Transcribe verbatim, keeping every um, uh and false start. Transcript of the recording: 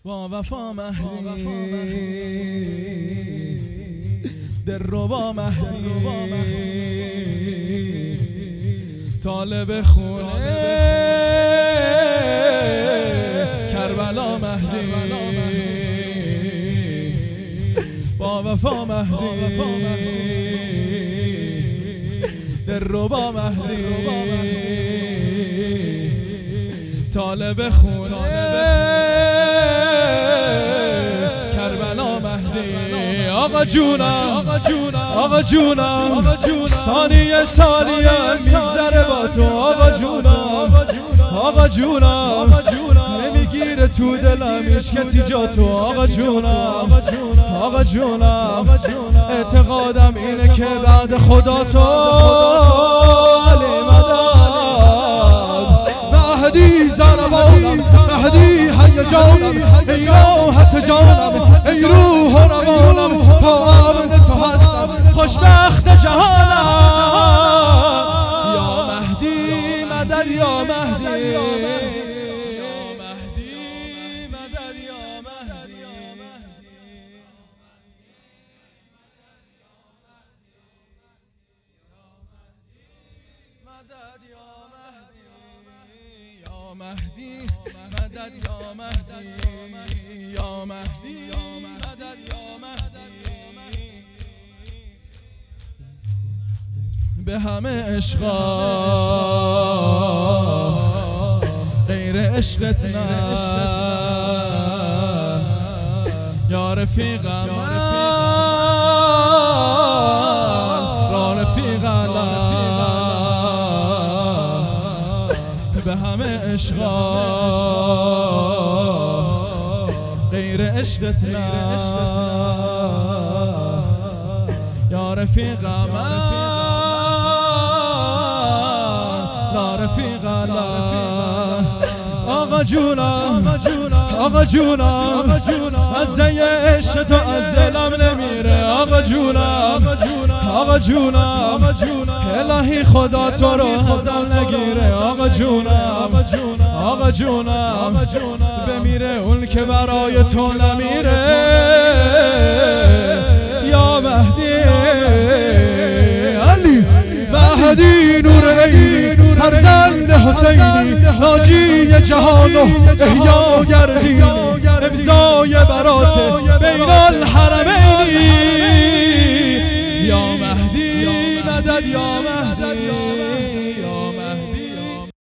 با وفا مهدی دلربا مهدی طالب خونه کربلا مهدی با وفا مهدی دلربا مهدی طالب خونه کربلا مهدی. آقا جونم آقا جونم ثانیه ثانیه میگذره با تو. آقا جونم آقا جونم نمیگیره تو دلم هیچ کسی جا تو. آقا جونم آقا جونم اعتقادم اینه که بعد خدا تو علی مدد مهدی زنبانم مهدی حی جانم ای راحت جانم ای روح و روانم تا عبد تو هستم خوشبخت جهانم. یا مهدی مدد یا مهدی یا مهدی مدد یا مهدی مدد یا مهدی مدد یا مهدی یا مهدی مدد یا مهدی. به همه عشقا غیر عشقت نه یا رفیقم را رفیقم به همه عشقا غیر عشقت نه یا رفیقم لا رفیقم. آقا جونم آقا جونم مزه عشق تو از دلم نمیره. آقا جونم آقا جونم الهی خدا تو رو ازم نگیره. آقا جونم آقا جونم بمیره اون که برای تو نمیره. یا مهدی علی مهدی نور عینی فرزند حسینی ناجی جهان و احیا گردینی امضای برات بین الحرمینی. یا مهدی مدد یا مهدی